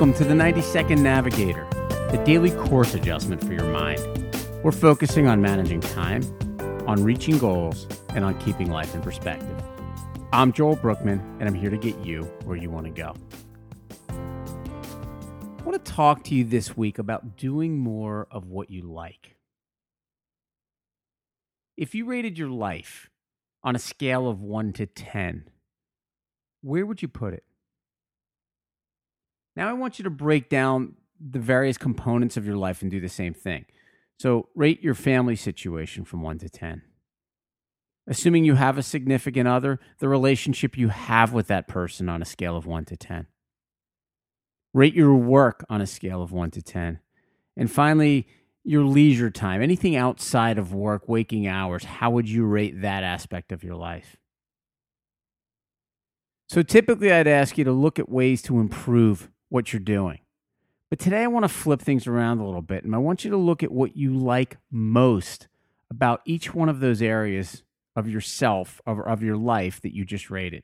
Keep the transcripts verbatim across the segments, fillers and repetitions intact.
Welcome to the ninety second Navigator, the daily course adjustment for your mind. We're focusing on managing time, on reaching goals, and on keeping life in perspective. I'm Joel Brookman, and I'm here to get you where you want to go. I want to talk to you this week about doing more of what you like. If you rated your life on a scale of one to ten, where would you put it? Now I want you to break down the various components of your life and do the same thing. So rate your family situation from one to ten. Assuming you have a significant other, the relationship you have with that person on a scale of one to ten. Rate your work on a scale of one to ten. And finally, your leisure time, anything outside of work, waking hours, how would you rate that aspect of your life? So typically I'd ask you to look at ways to improve what you're doing. But today I want to flip things around a little bit, and I want you to look at what you like most about each one of those areas of yourself, of, of your life that you just rated.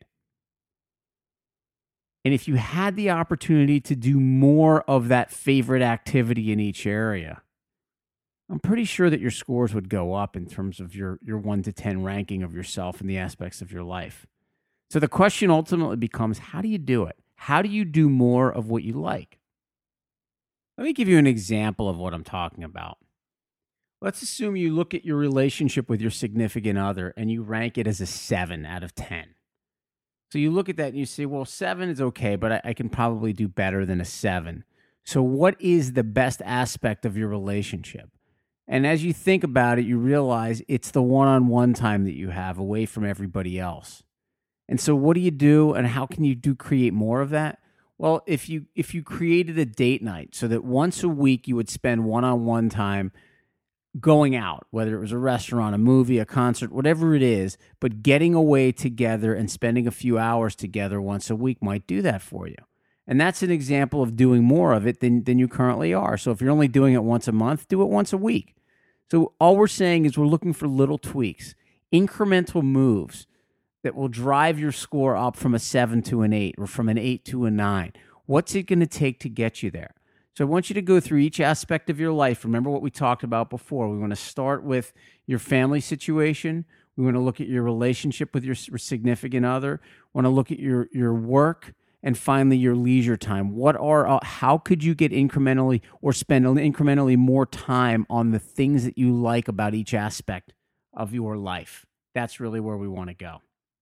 And if you had the opportunity to do more of that favorite activity in each area, I'm pretty sure that your scores would go up in terms of your, your one to ten ranking of yourself and the aspects of your life. So the question ultimately becomes, how do you do it? How do you do more of what you like? Let me give you an example of what I'm talking about. Let's assume you look at your relationship with your significant other and you rank it as a seven out of ten. So you look at that and you say, well, seven is okay, but I, I can probably do better than a seven. So what is the best aspect of your relationship? And as you think about it, you realize it's the one-on-one time that you have away from everybody else. And so what do you do, and how can you do create more of that? Well, if you if you created a date night so that once a week you would spend one-on-one time going out, whether it was a restaurant, a movie, a concert, whatever it is, but getting away together and spending a few hours together once a week might do that for you. And that's an example of doing more of it than, than you currently are. So if you're only doing it once a month, do it once a week. So all we're saying is we're looking for little tweaks, incremental moves that will drive your score up from a seven to an eight or from an eight to a nine. What's it going to take to get you there? So I want you to go through each aspect of your life. Remember what we talked about before. We want to start with your family situation. We want to look at your relationship with your significant other. We want to look at your, your work, and finally your leisure time. What are uh, how could you get incrementally or spend incrementally more time on the things that you like about each aspect of your life? That's really where we want to go.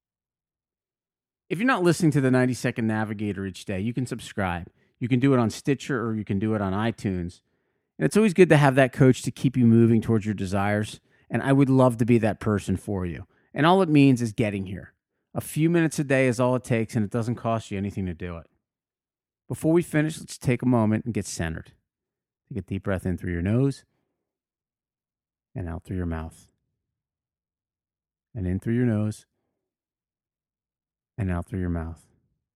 If you're not listening to the ninety second Navigator each day, you can subscribe. You can do it on Stitcher or you can do it on iTunes. And it's always good to have that coach to keep you moving towards your desires. And I would love to be that person for you. And all it means is getting here. A few minutes a day is all it takes, and it doesn't cost you anything to do it. Before we finish, let's take a moment and get centered. Take a deep breath in through your nose and out through your mouth. And in through your nose and out through your mouth.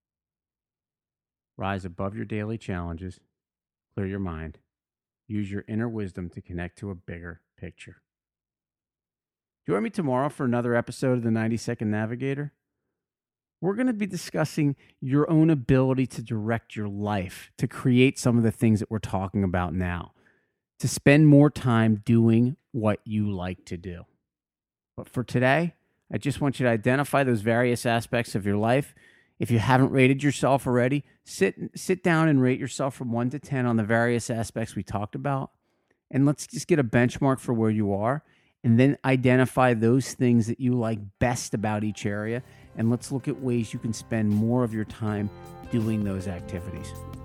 Rise above your daily challenges, clear your mind, use your inner wisdom to connect to a bigger picture. Join me tomorrow for another episode of the ninety second Navigator. We're going to be discussing your own ability to direct your life, to create some of the things that we're talking about now, to spend more time doing what you like to do. But for today, I just want you to identify those various aspects of your life. If you haven't rated yourself already, sit sit down and rate yourself from one to ten on the various aspects we talked about. And let's just get a benchmark for where you are. And then identify those things that you like best about each area. And let's look at ways you can spend more of your time doing those activities.